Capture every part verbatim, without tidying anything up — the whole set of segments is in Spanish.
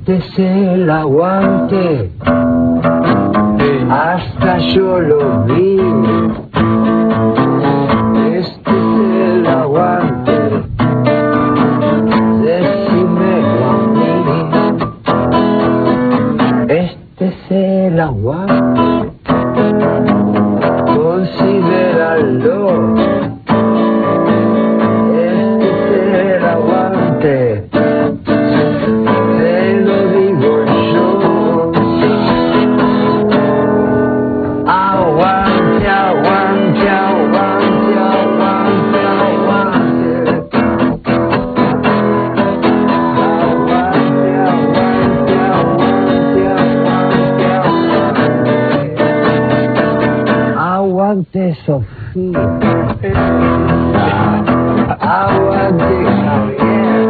Este es el aguante, hasta yo lo vi. Este es el aguante, decímelo a mí. Este es el aguante, considéralo. Este es el aguante, te lo digo yo. Aguante, aguante, aguante, aguante, aguante. Aguante, aguante, aguante, aguante, aguante. Aguante, Sofía. Aguante, Javier.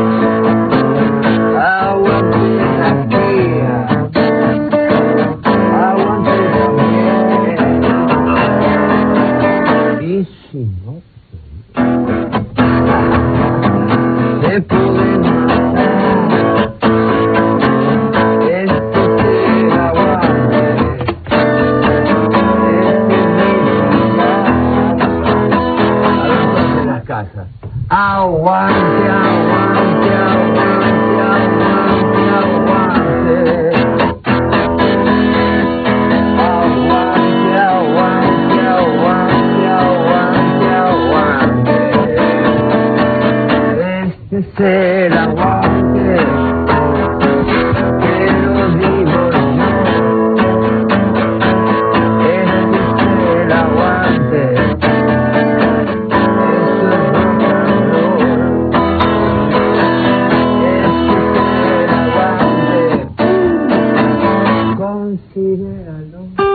Aguante, Zaquía. Aguante, Javier. Y si no, te pueden matar. Este es el aguante. Este es mi casa. Aguante, aguante, aguante, aguante, aguante. Aguante, aguante, aguante, aguante, aguante. Este es el aguante, que lo digo yo. Este es el aguante. Considéralo.